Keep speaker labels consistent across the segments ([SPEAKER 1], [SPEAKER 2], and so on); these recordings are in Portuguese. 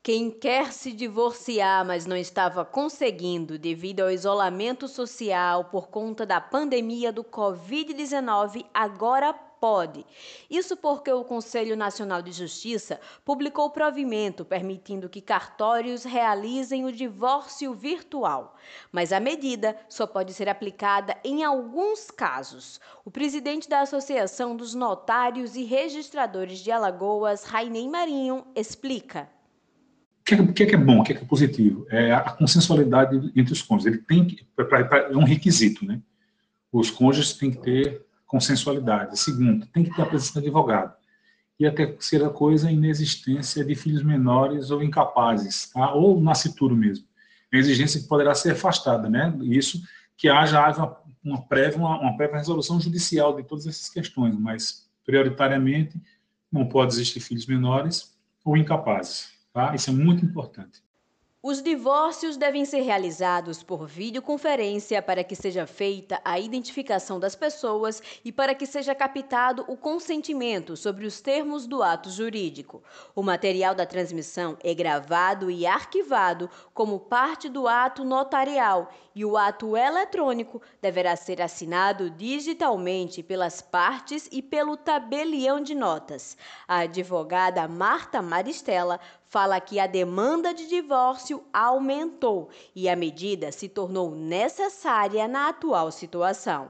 [SPEAKER 1] Quem quer se divorciar, mas não estava conseguindo devido ao isolamento social por conta da pandemia do Covid-19, agora pode. Isso porque o Conselho Nacional de Justiça publicou provimento permitindo que cartórios realizem o divórcio virtual. Mas a medida só pode ser aplicada em alguns casos. O presidente da Associação dos Notários e Registradores de Alagoas, Rainei Marinho, explica.
[SPEAKER 2] O que é bom, o que é positivo? É a consensualidade entre os cônjuges. Ele tem que, é um requisito, né? Os cônjuges têm que ter consensualidade. Segundo, tem que ter a presença do advogado. E a terceira coisa, a inexistência de filhos menores ou incapazes, tá? Ou nascituro mesmo. É uma exigência que poderá ser afastada, né? Isso que haja uma prévia resolução judicial de todas essas questões, mas prioritariamente não pode existir filhos menores ou incapazes. Tá? Isso é muito importante.
[SPEAKER 1] Os divórcios devem ser realizados por videoconferência para que seja feita a identificação das pessoas e para que seja captado o consentimento sobre os termos do ato jurídico. O material da transmissão é gravado e arquivado como parte do ato notarial e o ato eletrônico deverá ser assinado digitalmente pelas partes e pelo tabelião de notas. A advogada Marta Maristella fala que a demanda de divórcio aumentou e a medida se tornou necessária na atual situação.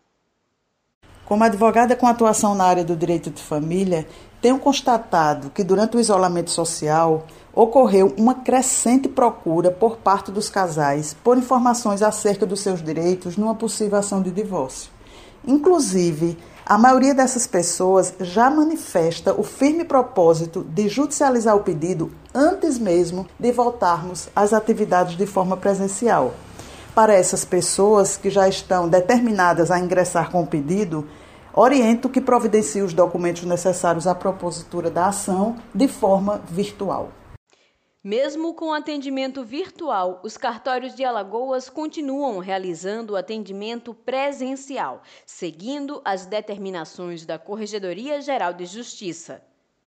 [SPEAKER 3] Como advogada com atuação na área do direito de família, tenho constatado que durante o isolamento social ocorreu uma crescente procura por parte dos casais por informações acerca dos seus direitos numa possível ação de divórcio. Inclusive, a maioria dessas pessoas já manifesta o firme propósito de judicializar o pedido antes mesmo de voltarmos às atividades de forma presencial. Para essas pessoas que já estão determinadas a ingressar com o pedido, oriento que providencie os documentos necessários à propositura da ação de forma virtual.
[SPEAKER 1] Mesmo com atendimento virtual, os cartórios de Alagoas continuam realizando o atendimento presencial, seguindo as determinações da Corregedoria Geral de Justiça.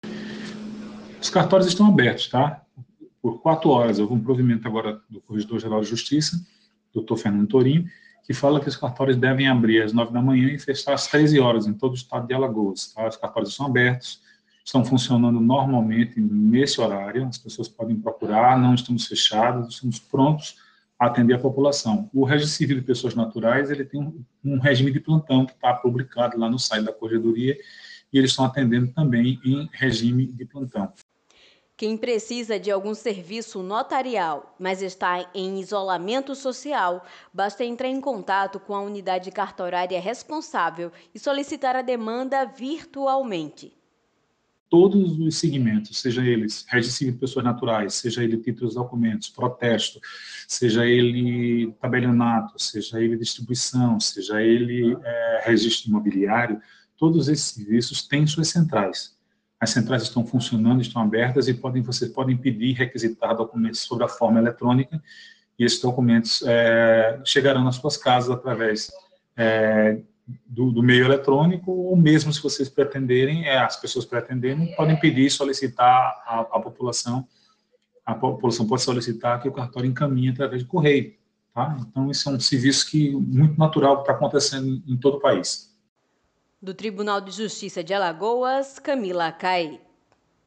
[SPEAKER 2] Os cartórios estão abertos, tá? Por 4 horas. Houve um provimento agora do Corregedor Geral de Justiça, Dr. Fernando Torinho, que fala que os cartórios devem abrir às 9 da manhã e fechar às 13 horas em todo o estado de Alagoas. Tá? Os cartórios estão abertos, estão funcionando normalmente nesse horário, as pessoas podem procurar, não estamos fechados, estamos prontos a atender a população. O Registro Civil de Pessoas Naturais, ele tem um regime de plantão que está publicado lá no site da Corregedoria e eles estão atendendo também em regime de plantão.
[SPEAKER 1] Quem precisa de algum serviço notarial, mas está em isolamento social, basta entrar em contato com a unidade cartorária responsável e solicitar a demanda virtualmente.
[SPEAKER 2] Todos os segmentos, seja eles registro civil de pessoas naturais, seja ele títulos, documentos, protesto, seja ele tabelionato, seja ele distribuição, seja ele registro imobiliário, todos esses serviços têm suas centrais. As centrais estão funcionando, estão abertas e vocês podem pedir e requisitar documentos sobre a forma eletrônica e esses documentos chegarão nas suas casas através do meio eletrônico, ou mesmo se vocês pretenderem, as pessoas pretenderem, podem pedir e solicitar a população pode solicitar que o cartório encaminhe através de correio. Tá? Então, isso é um serviço muito natural que está acontecendo em todo o país.
[SPEAKER 1] Do Tribunal de Justiça de Alagoas, Camila Cai.